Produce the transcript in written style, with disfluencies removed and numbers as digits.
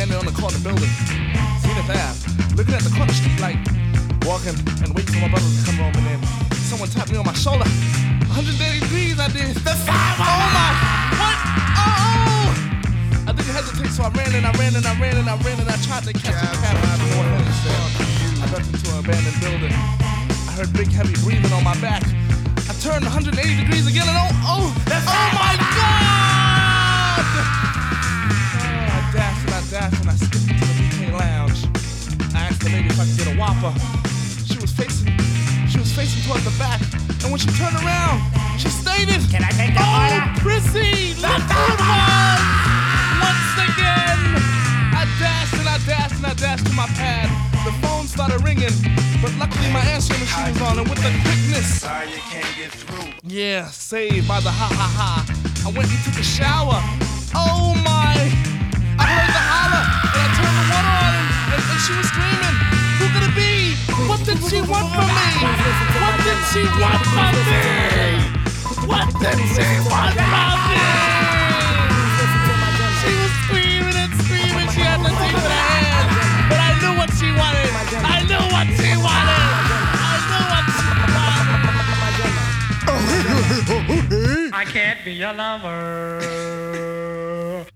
standing on the corner building, Zenith Ave, looking at the corner street light, walking and waiting for my brother to come roaming in. Someone tapped me on my shoulder. 180 degrees I did. The 5 Oh my! What? Oh! I didn't hesitate, so I ran and I tried to catch a cab to North Hempstead. I ducked into an abandoned building. I heard big heavy breathing on my back. I turned 180 degrees again and oh my God! I dashed and I skipped into the BK Lounge. I asked the lady if I could get a Whopper. She was facing towards the back, and when she turned around, she stated, "Can I take the order?" Oh, Prissy, look who it was! Once again, I dashed to my pad. The phone started ringing, but luckily my answering machine was on, and with the quickness, sorry you can't get through. Yeah, saved by the ha. I went and took a shower. Oh my! I heard the holler, and I turned the water on, and she was screaming. Who could it be? What did she want from me? What did she want from me? What did she want from me? She was screaming and screaming. She had the thing in her hand, but I knew what she wanted. I knew what she wanted. I can't be your lover.